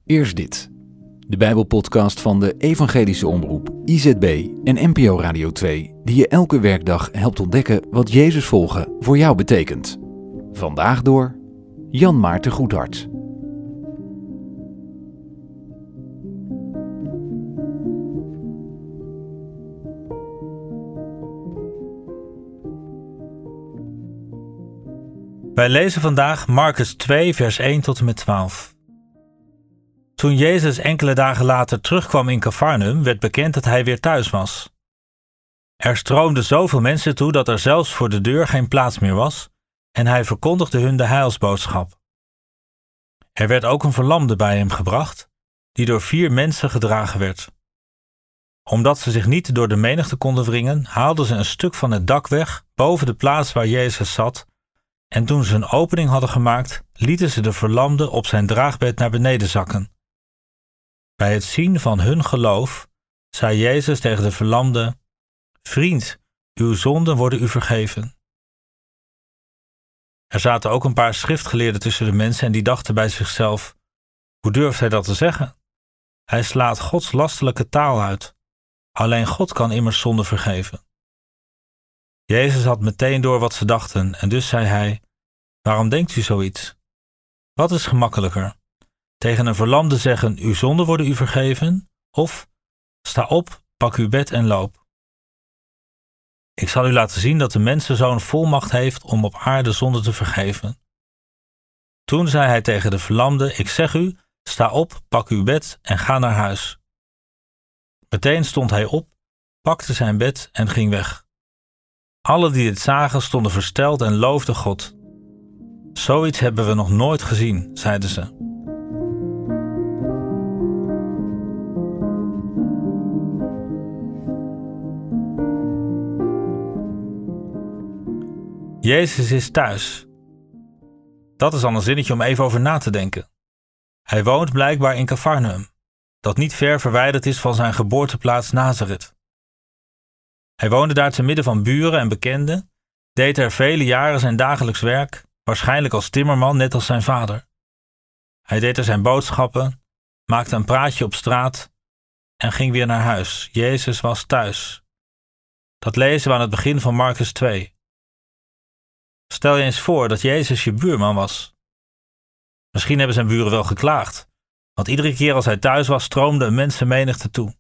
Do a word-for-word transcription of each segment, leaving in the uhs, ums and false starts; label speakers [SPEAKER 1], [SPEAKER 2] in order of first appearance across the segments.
[SPEAKER 1] Eerst dit. De Bijbelpodcast van de Evangelische Omroep, I Z B en N P O Radio twee, die je elke werkdag helpt ontdekken wat Jezus volgen voor jou betekent. Vandaag door Jan Maarten Goedhart.
[SPEAKER 2] Wij lezen vandaag Markus twee, vers één tot en met twaalf. Toen Jezus enkele dagen later terugkwam in Cafarnaum, werd bekend dat hij weer thuis was. Er stroomden zoveel mensen toe dat er zelfs voor de deur geen plaats meer was, en hij verkondigde hun de heilsboodschap. Er werd ook een verlamde bij hem gebracht, die door vier mensen gedragen werd. Omdat ze zich niet door de menigte konden wringen, haalden ze een stuk van het dak weg boven de plaats waar Jezus zat, en toen ze een opening hadden gemaakt, lieten ze de verlamde op zijn draagbed naar beneden zakken. Bij het zien van hun geloof zei Jezus tegen de verlamde: Vriend, uw zonden worden u vergeven. Er zaten ook een paar schriftgeleerden tussen de mensen en die dachten bij zichzelf: Hoe durft hij dat te zeggen? Hij slaat Gods lasterlijke taal uit. Alleen God kan immers zonden vergeven. Jezus had meteen door wat ze dachten en dus zei hij: Waarom denkt u zoiets? Wat is gemakkelijker? Tegen een verlamde zeggen: Uw zonden worden u vergeven? Of: Sta op, pak uw bed en loop. Ik zal u laten zien dat de mensenzoon volmacht heeft om op aarde zonden te vergeven. Toen zei hij tegen de verlamde: Ik zeg u, sta op, pak uw bed en ga naar huis. Meteen stond hij op, pakte zijn bed en ging weg. Alle die dit zagen stonden versteld en loofden God. Zoiets hebben we nog nooit gezien, zeiden ze. Jezus is thuis. Dat is al een zinnetje om even over na te denken. Hij woont blijkbaar in Cafarnaum, dat niet ver verwijderd is van zijn geboorteplaats Nazareth. Hij woonde daar te midden van buren en bekenden, deed er vele jaren zijn dagelijks werk, waarschijnlijk als timmerman, net als zijn vader. Hij deed er zijn boodschappen, maakte een praatje op straat en ging weer naar huis. Jezus was thuis. Dat lezen we aan het begin van Markus twee. Stel je eens voor dat Jezus je buurman was. Misschien hebben zijn buren wel geklaagd, want iedere keer als hij thuis was stroomde een mensenmenigte toe.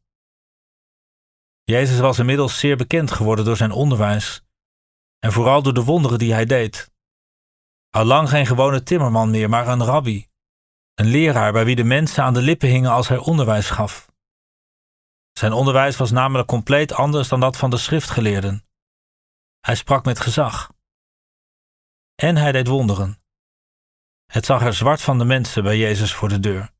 [SPEAKER 2] Jezus was inmiddels zeer bekend geworden door zijn onderwijs en vooral door de wonderen die hij deed. Allang geen gewone timmerman meer, maar een rabbi, een leraar bij wie de mensen aan de lippen hingen als hij onderwijs gaf. Zijn onderwijs was namelijk compleet anders dan dat van de schriftgeleerden. Hij sprak met gezag. En hij deed wonderen. Het zag er zwart van de mensen bij Jezus voor de deur.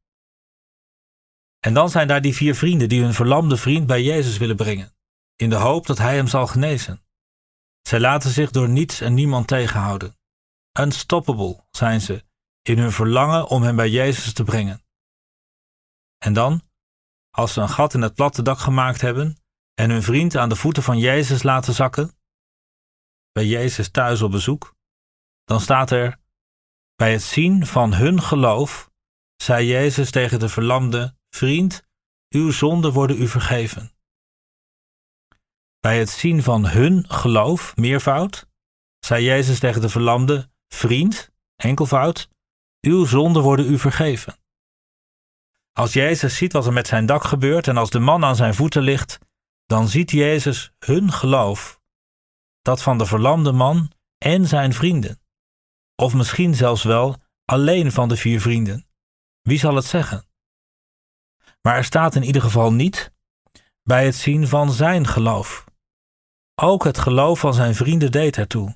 [SPEAKER 2] En dan zijn daar die vier vrienden die hun verlamde vriend bij Jezus willen brengen, in de hoop dat hij hem zal genezen. Zij laten zich door niets en niemand tegenhouden. Unstoppable zijn ze in hun verlangen om hem bij Jezus te brengen. En dan, als ze een gat in het platte dak gemaakt hebben en hun vriend aan de voeten van Jezus laten zakken, bij Jezus thuis op bezoek, dan staat er: Bij het zien van hun geloof zei Jezus tegen de verlamde: Vriend, uw zonden worden u vergeven. Bij het zien van hun geloof, meervoud, zei Jezus tegen de verlamde: Vriend, enkelvoud, uw zonden worden u vergeven. Als Jezus ziet wat er met zijn dak gebeurt en als de man aan zijn voeten ligt, dan ziet Jezus hun geloof, dat van de verlamde man en zijn vrienden. Of misschien zelfs wel alleen van de vier vrienden. Wie zal het zeggen? Maar er staat in ieder geval niet bij het zien van zijn geloof. Ook het geloof van zijn vrienden deed ertoe.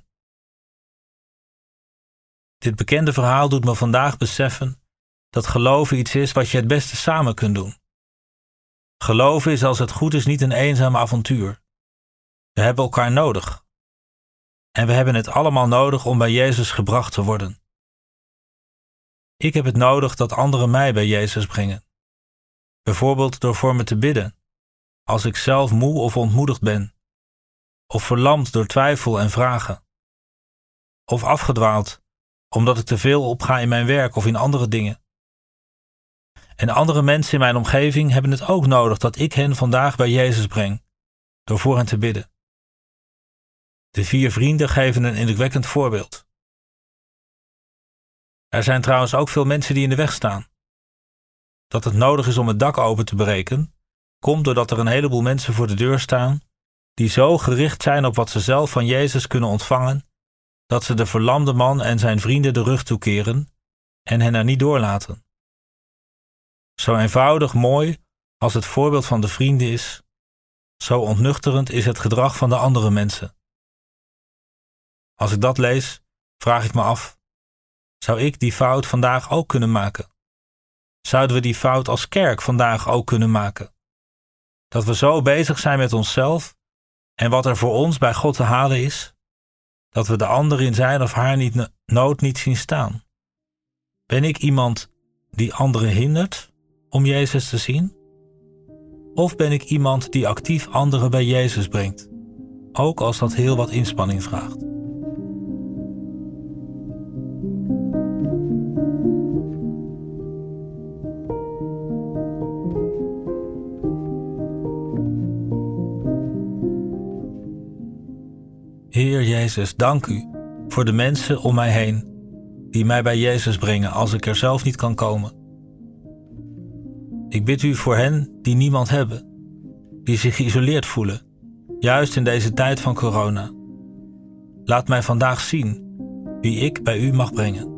[SPEAKER 2] Dit bekende verhaal doet me vandaag beseffen dat geloven iets is wat je het beste samen kunt doen. Geloven is als het goed is niet een eenzaam avontuur. We hebben elkaar nodig. En we hebben het allemaal nodig om bij Jezus gebracht te worden. Ik heb het nodig dat anderen mij bij Jezus brengen. Bijvoorbeeld door voor me te bidden, als ik zelf moe of ontmoedigd ben. Of verlamd door twijfel en vragen. Of afgedwaald, omdat ik te veel opga in mijn werk of in andere dingen. En andere mensen in mijn omgeving hebben het ook nodig dat ik hen vandaag bij Jezus breng, door voor hen te bidden. De vier vrienden geven een indrukwekkend voorbeeld. Er zijn trouwens ook veel mensen die in de weg staan. Dat het nodig is om het dak open te breken, komt doordat er een heleboel mensen voor de deur staan die zo gericht zijn op wat ze zelf van Jezus kunnen ontvangen, dat ze de verlamde man en zijn vrienden de rug toekeren en hen er niet doorlaten. Zo eenvoudig mooi als het voorbeeld van de vrienden is, zo ontnuchterend is het gedrag van de andere mensen. Als ik dat lees, vraag ik me af, zou ik die fout vandaag ook kunnen maken? Zouden we die fout als kerk vandaag ook kunnen maken? Dat we zo bezig zijn met onszelf en wat er voor ons bij God te halen is, dat we de ander in zijn of haar niet nood niet zien staan. Ben ik iemand die anderen hindert om Jezus te zien? Of ben ik iemand die actief anderen bij Jezus brengt, ook als dat heel wat inspanning vraagt? Heer Jezus, dank u voor de mensen om mij heen die mij bij Jezus brengen als ik er zelf niet kan komen. Ik bid u voor hen die niemand hebben, die zich geïsoleerd voelen, juist in deze tijd van corona. Laat mij vandaag zien wie ik bij u mag brengen.